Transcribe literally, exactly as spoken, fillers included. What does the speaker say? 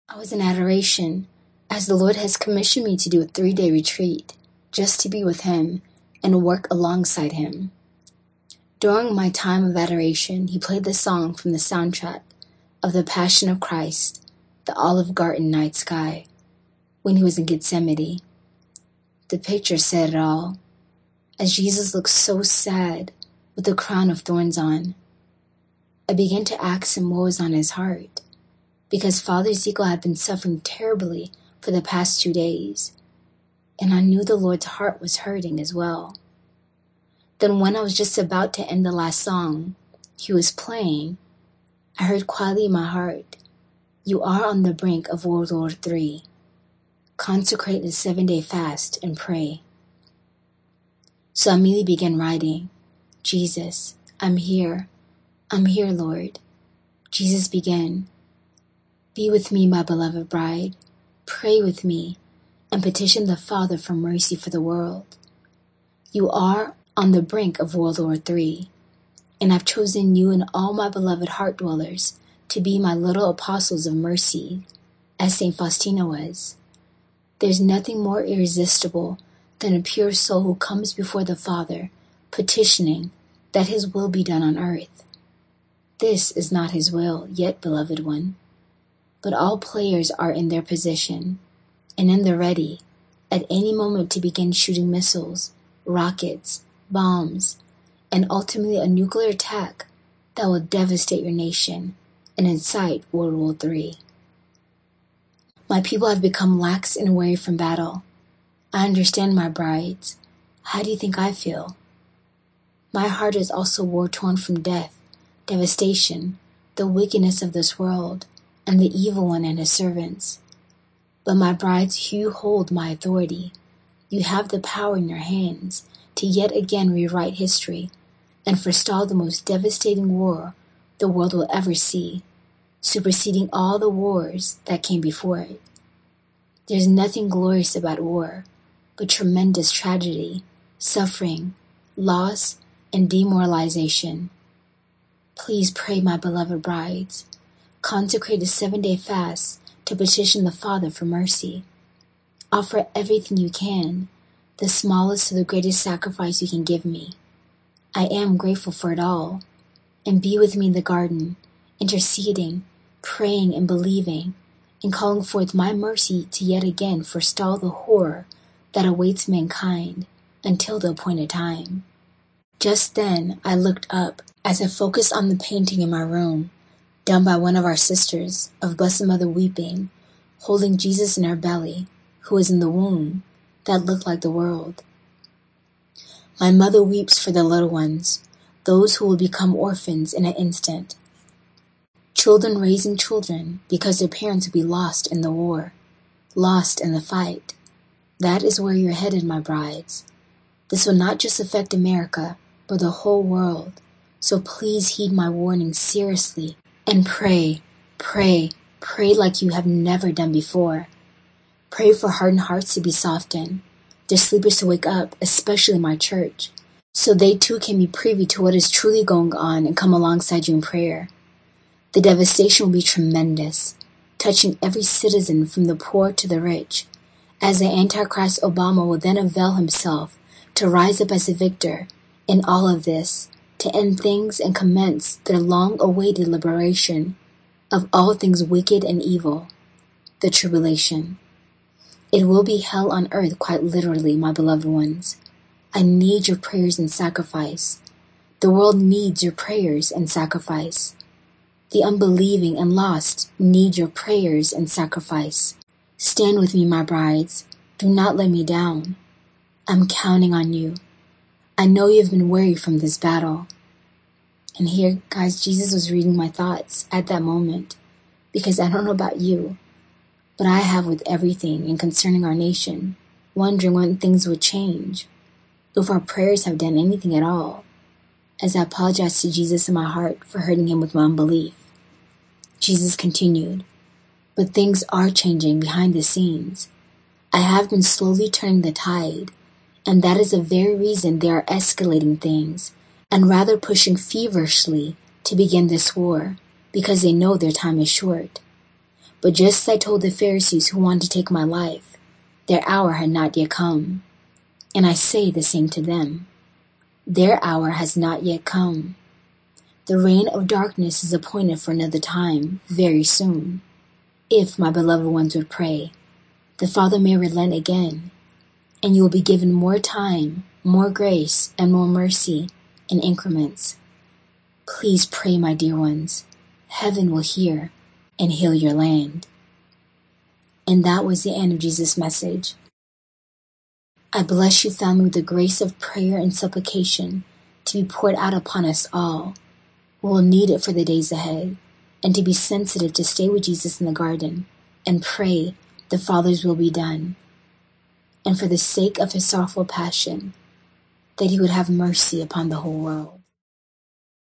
I was in adoration, as the Lord has commissioned me to do a three-day retreat, just to be with Him and work alongside Him. During my time of adoration, He played the song from the soundtrack of The Passion of Christ, the Olive Garden night sky, when He was in Gethsemane. The picture said it all, as Jesus looked so sad with the crown of thorns on. I began to ask Him what was on His heart, because Father Ezekiel had been suffering terribly for the past two days, and I knew the Lord's heart was hurting as well. Then when I was just about to end the last song He was playing, I heard quietly in my heart, "You are on the brink of World War Three. Consecrate the seven-day fast and pray." So I immediately began writing, "Jesus, I'm here. I'm here, Lord." Jesus began, "Be with me, my beloved bride. Pray with me and petition the Father for mercy for the world. You are on the brink of World War Three, and I've chosen you and all my beloved heart dwellers to be my little apostles of mercy, as Saint Faustina was. There's nothing more irresistible than a pure soul who comes before the Father, petitioning that His will be done on earth. This is not His will, yet, beloved one. But all players are in their position, and in the ready, at any moment to begin shooting missiles, rockets, bombs, and ultimately a nuclear attack that will devastate your nation and incite World War Three. My people have become lax and weary from battle. I understand, my brides. How do you think I feel? My heart is also war-torn from death, devastation, the wickedness of this world, and the evil one and his servants. But my brides, you hold my authority. You have the power in your hands to yet again rewrite history and forestall the most devastating war the world will ever see, superseding all the wars that came before it. There's nothing glorious about war, but tremendous tragedy, suffering, loss, and demoralization. Please pray, my beloved brides. Consecrate a seven-day fast to petition the Father for mercy. Offer everything you can, the smallest to the greatest sacrifice you can give me. I am grateful for it all. And be with me in the garden, interceding, praying and believing, and calling forth my mercy to yet again forestall the horror that awaits mankind until the appointed time." Just then I looked up as I focused on the painting in my room, done by one of our sisters, of Blessed Mother weeping, holding Jesus in her belly, who was in the womb, that looked like the world. My mother weeps for the little ones, those who will become orphans in an instant. Children raising children because their parents will be lost in the war, lost in the fight. That is where you're headed, my brides. This will not just affect America, but the whole world. So please heed my warning seriously and pray, pray, pray like you have never done before. Pray for hardened hearts to be softened, their sleepers to wake up, especially my church, so they too can be privy to what is truly going on and come alongside you in prayer. The devastation will be tremendous, touching every citizen from the poor to the rich, as the Antichrist Obama will then avail himself to rise up as a victor in all of this, to end things and commence their long-awaited liberation of all things wicked and evil, the tribulation. It will be hell on earth quite literally, my beloved ones. I need your prayers and sacrifice. The world needs your prayers and sacrifice. The unbelieving and lost need your prayers and sacrifice. Stand with me, my brides. Do not let me down. I'm counting on you. I know you've been weary from this battle. And here, guys, Jesus was reading my thoughts at that moment, because I don't know about you, but I have with everything and concerning our nation, wondering when things would change, if our prayers have done anything at all, as I apologize to Jesus in my heart for hurting him with my unbelief. Jesus continued, "But things are changing behind the scenes. I have been slowly turning the tide, and that is the very reason they are escalating things and rather pushing feverishly to begin this war, because they know their time is short. But just as I told the Pharisees who wanted to take my life, their hour had not yet come. And I say the same to them. Their hour has not yet come. The reign of darkness is appointed for another time, very soon. If my beloved ones would pray, the Father may relent again, and you will be given more time, more grace, and more mercy in increments. Please pray, my dear ones. Heaven will hear and heal your land. And that was the end of Jesus' message. I bless you, family, with the grace of prayer and supplication to be poured out upon us all. We will need it for the days ahead, and to be sensitive to stay with Jesus in the garden and pray the Father's will be done. And for the sake of his sorrowful passion, that he would have mercy upon the whole world.